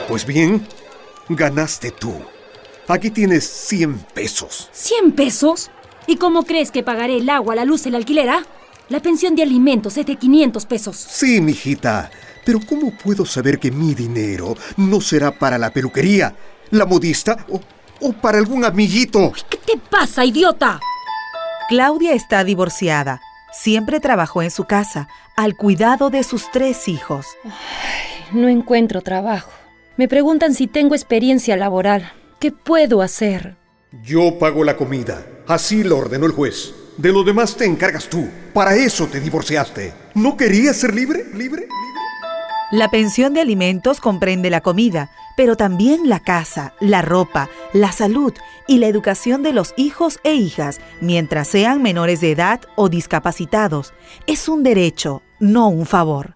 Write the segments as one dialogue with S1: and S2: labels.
S1: Pues bien, ganaste tú. Aquí tienes 100 pesos.
S2: ¿100 pesos? ¿Y cómo crees que pagaré el agua, la luz y el alquiler, ah? La pensión de alimentos es de 500 pesos.
S1: Sí, mijita. Pero ¿cómo puedo saber que mi dinero no será para la peluquería, la modista o para algún amiguito?
S2: ¿Qué te pasa, idiota?
S3: Claudia está divorciada. Siempre trabajó en su casa, al cuidado de sus 3 hijos.
S2: No encuentro trabajo. Me preguntan si tengo experiencia laboral. ¿Qué puedo hacer?
S1: Yo pago la comida. Así lo ordenó el juez. De lo demás te encargas tú. Para eso te divorciaste. ¿No querías ser libre? ¿Libre?
S3: La pensión de alimentos comprende la comida, pero también la casa, la ropa, la salud y la educación de los hijos e hijas, mientras sean menores de edad o discapacitados. Es un derecho, no un favor.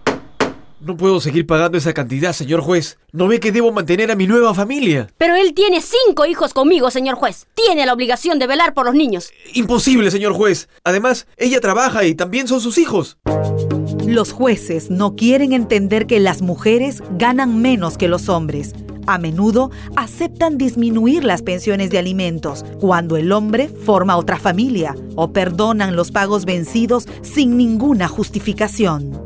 S4: No puedo seguir pagando esa cantidad, señor juez. ¿No ve que debo mantener a mi nueva familia?
S5: Pero él tiene 5 hijos conmigo, señor juez. Tiene la obligación de velar por los niños.
S4: Imposible, señor juez. Además, ella trabaja y también son sus hijos.
S3: Los jueces no quieren entender que las mujeres ganan menos que los hombres. A menudo aceptan disminuir las pensiones de alimentos cuando el hombre forma otra familia o perdonan los pagos vencidos sin ninguna justificación.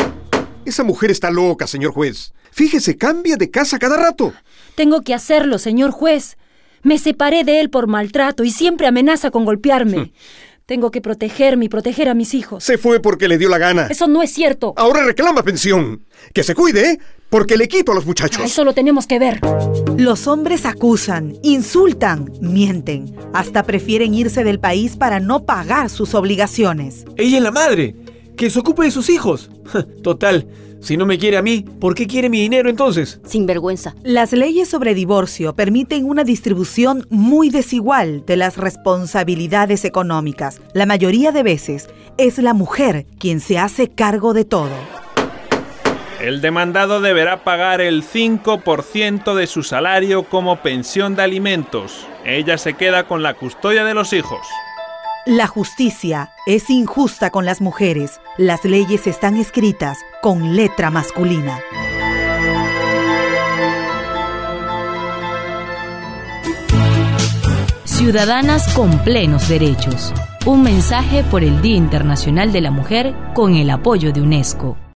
S1: Esa mujer está loca, señor juez. Fíjese, cambia de casa cada rato.
S2: Tengo que hacerlo, señor juez. Me separé de él por maltrato y siempre amenaza con golpearme. Tengo que protegerme y proteger a mis hijos.
S1: Se fue porque le dio la gana.
S2: Eso no es cierto.
S1: Ahora reclama pensión. Que se cuide, ¿eh? Porque le quito a los muchachos.
S2: Eso lo tenemos que ver.
S3: Los hombres acusan, insultan, mienten. Hasta prefieren irse del país para no pagar sus obligaciones.
S4: Ella es la madre. Que se ocupe de sus hijos. Total, si no me quiere a mí, ¿por qué quiere mi dinero entonces?
S5: Sinvergüenza.
S3: Las leyes sobre divorcio permiten una distribución muy desigual de las responsabilidades económicas. La mayoría de veces es la mujer quien se hace cargo de todo.
S6: El demandado deberá pagar el 5% de su salario como pensión de alimentos. Ella se queda con la custodia de los hijos.
S3: La justicia es injusta con las mujeres. Las leyes están escritas con letra masculina.
S7: Ciudadanas con plenos derechos. Un mensaje por el Día Internacional de la Mujer con el apoyo de UNESCO.